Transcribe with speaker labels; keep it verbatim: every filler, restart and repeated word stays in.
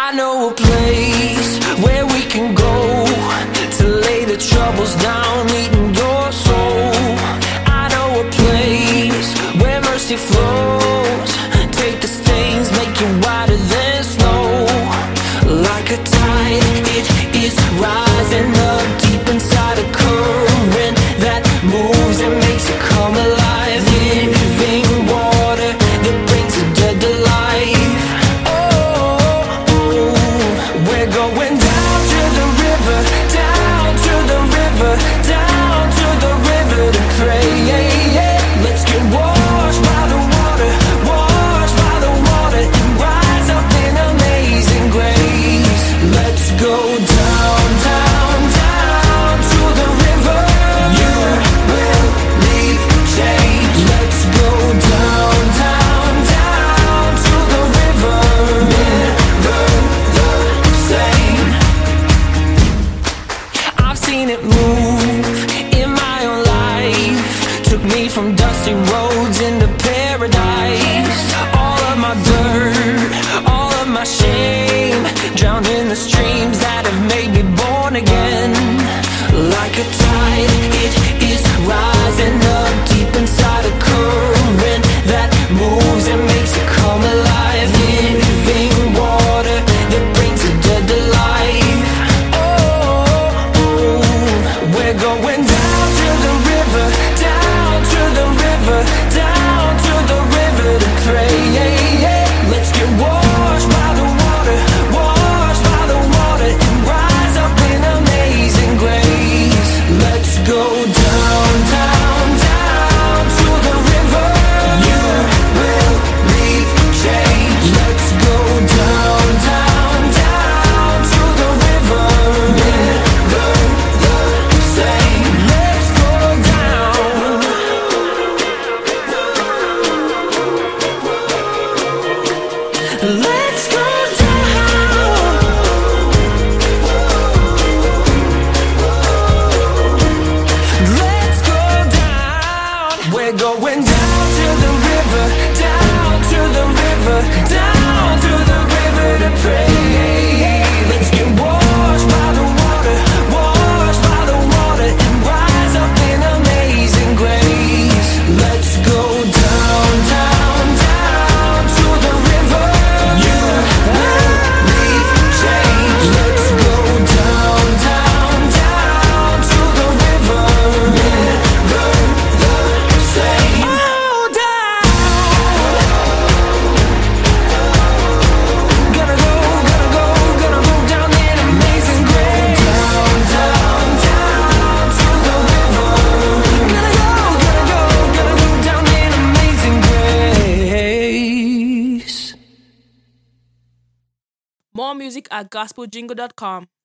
Speaker 1: I know a place where we can go to lay the troubles down, eating your soul. I know a place where mercy flows. Take the stains, make you whiter than snow. Like a tide, it is rising up deep inside a current that moves and makes it come alive. Living water that brings the dead to life. Oh, oh, we're going down to the river, down to the river, down to the river to pray. Let's get washed by the water, washed by the water, and rise up in amazing grace. Let's go down, down, down to the river. You will leave change. Let's go down, down, down to the river. Never the same. I've seen it move in my own life. Took me from dusty roads into paradise. All of my dirt, all of my shame, drowned in the streams that have made me born again. Like a tide, it is rising up deep inside a current that moves and makes it come alive. Living water that brings the dead to life. Oh, oh, we're going down to the river, down to the river, down to the river to pray. Let's get washed by the water, washed by the water, and rise up in amazing grace. Let's go down, down, down to the river. You will leave change. Let's go down, down, down to the river. Never the same. Let's go down. Let's go down. Let's go down. We're going down to the river, down to the river, down to the river to pray. Let's get washed by the water, washed by the water, and rise up in amazing grace. Let's go down, down, down to the river. You will leave change. Let's go down, down, down to the river. Never the same. Oh, down. Gonna go, gonna go, gonna go down in amazing grace. Down, down, down to the river. Gonna go, gonna go, gonna go down in amazing grace.
Speaker 2: More music at gospel jingle dot com.